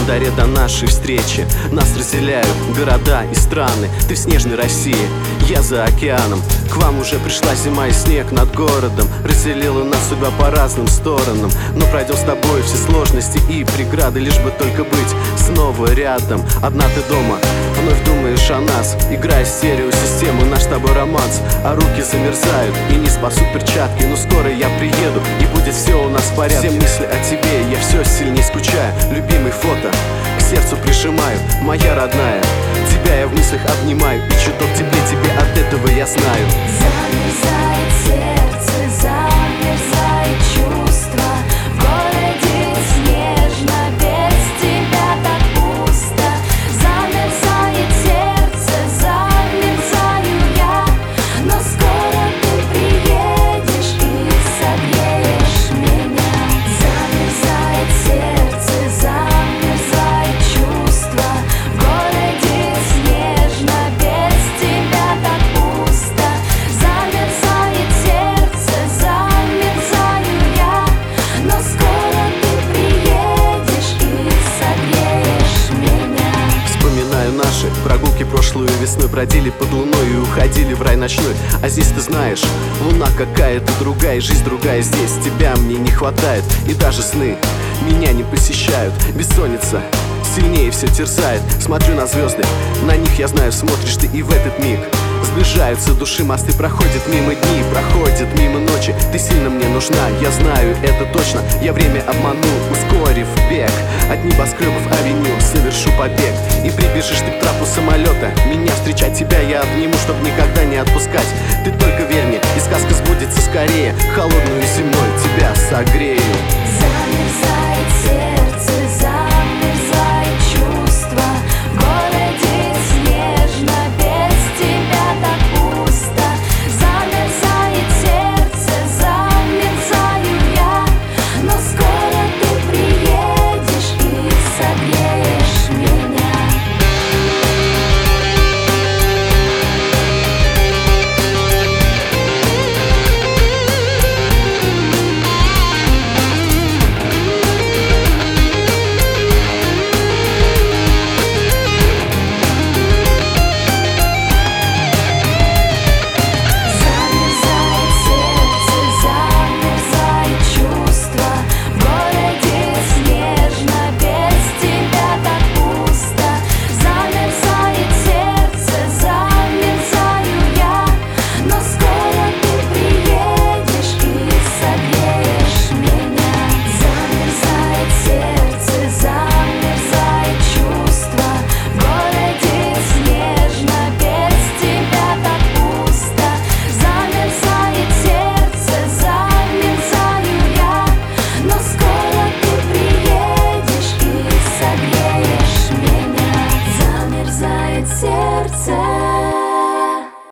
календаре до нашей встречи. Нас разделяют города и страны. Ты в снежной России, я за океаном. К вам уже пришла зима и снег над городом разделила нас судьба по разным сторонам. Но пройдем с тобой все сложности и преграды, лишь бы только быть снова рядом. Одна ты дома, вновь думаешь о нас, играя стереосистему, наш с тобой романс. А руки замерзают и не спасут перчатки. Но скоро я приеду и будет все у нас в порядке. Все мысли о тебе, я все сильнее скучаю. Любимый фото к сердцу прижимаю, моя родная. Тебя я в мыслях обнимаю, и чуток теплее тебе от этого я знаю. Замерзает сердце, замерзает чувство. В городе снежно, без тебя так пусто. Замерзает сердце, замерзаю я. Но скоро ты приедешь и согреешь меня. Замерзает сердце, замерзает чувство. В городе снежно, без тебя так пусто. Замерзает сердце, замерзаю я. Но скоро ты приедешь и согреешь меня. Вспоминаю наши прогулки прошлую весной. Бродили под луной и уходили в рай ночной. А здесь ты знаешь, луна какая-то другая, жизнь другая здесь. Тебя мне не хватает, и даже сны меня не посещают. Бессонница сильнее все терзает. Смотрю на звезды, на них я знаю, смотришь ты, и в этот миг сближаются души, мосты проходят мимо дни, проходят мимо ночи. Ты сильно мне нужна, я знаю это точно. Я время обманул, ускорив бег от небоскребов авеню, совершу побег. И прибежишь ты к трапу самолета, меня встречать тебя я обниму, чтоб никогда не отпускать. Ты только верь мне, и сказка сбудется скорее. Холодную зимой тебя согрею. Замерзает сердце, замерзает чувство. В городе снежно, без тебя так пусто. Замерзает сердце, замерзаю я. Но скоро ты приедешь и согреешь меня. Замерзает сердце, замерзает чувство. В городе снежно, без тебя так пусто. Замерзает сердце, замерзаю я. Но скоро ты приедешь и согреешь меня. Замерзает сердце, замерзает чувство. В городе снежно, без тебя так пусто. Замерзает сердце, замерзаю я. Но скоро ты приедешь и согреешь меня. Замерзает сердце.